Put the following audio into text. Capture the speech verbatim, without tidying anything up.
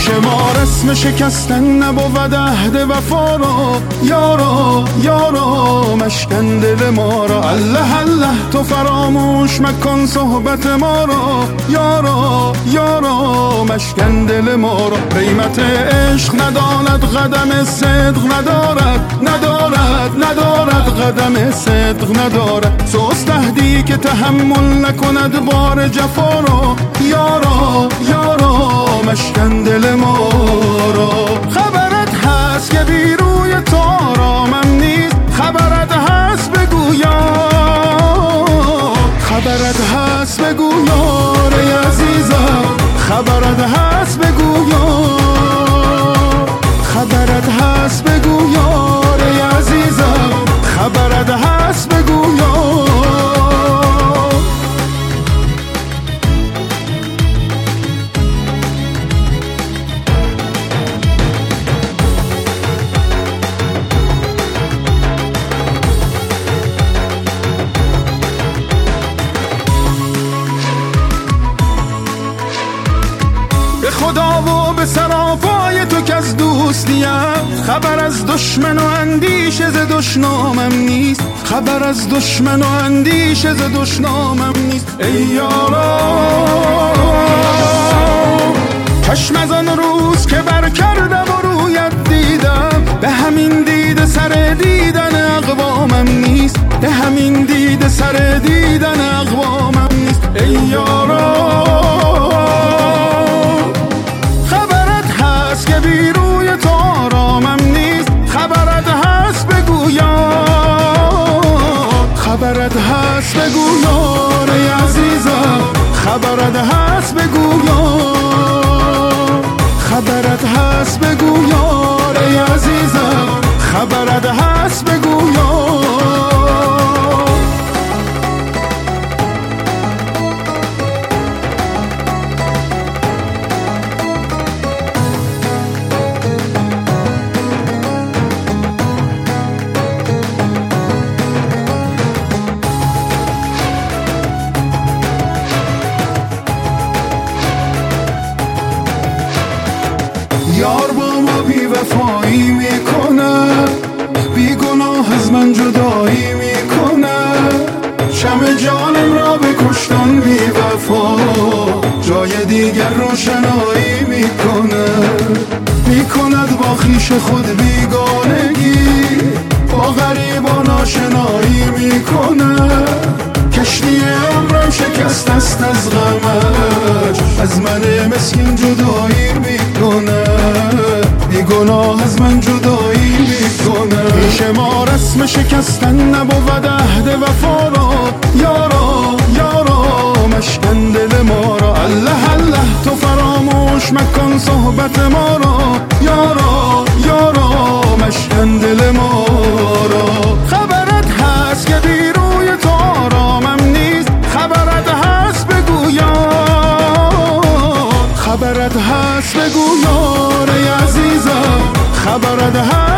پیش ما رسم شکستن نبود عهد وفا را، یارا یارا مشکن دل ما را. الله الله تو فراموش مکن صحبت ما را، یارا یارا مشکن دل ما را. قیمت عشق نداند قدم صدق ندارد، ندارد ندارد قدم صدق ندارد. سوست عهدی که تحمل نکند بار جفا را، یارا یارا مشکن دل ما را. خبرت هست که بی روی تو آرامم نیست، خبرت هست بگو یار، خبرت هست بگو یار ای عزیزم، خبرت هست بگو یار، خبرت هست بگو یار ای عزیزم، خبرت هست بگو یار. خدا و به سراپای تو که از دوستیم، خبر از دشمن و اندیشه ز دشنامم نیست، خبر از دشمن و اندیشه ز دشنامم نیست. ای یارا چشم از آن روز که بر کردم و رویت دیدم، به همین دید سر دیدن اقوامم نیست، به همین دید سر دیدن اقوامم نیست. ای یارا که بی روی تو آرامم نیست، خبرت هست بگو یار، خبرت هست بگو یار ای عزیزم، خبرت هست بگو یار، خبرت هست بگو یار ای عزیزم، خبرت هست بگو یار. یار با ما بی وفایی میکنه، بی گناه از من جدایی میکنه، شمع جانم را به کشتن بی وفا، جای دیگر روشنایی میکنه. میکند با خویش خود بیگانگی، با غریبان آشنایی میکنه، کشتی عمرم شکست است از غمش، از من مسکین جدایی میکنه، بی گناه از من جدایی میکنه. پیش ما رسم شکستن نبود عهد وفا را، یارا یارا مشکن دل ما را. الله الله تو فراموش مکن صحبت ما را، یارا یارا مشکن دل ما را. خبرت هست که بی روی تو آرامم نیست، خبرت هست بگو یار، خبرت هست بگو یار ای عزیزم، خبرت هست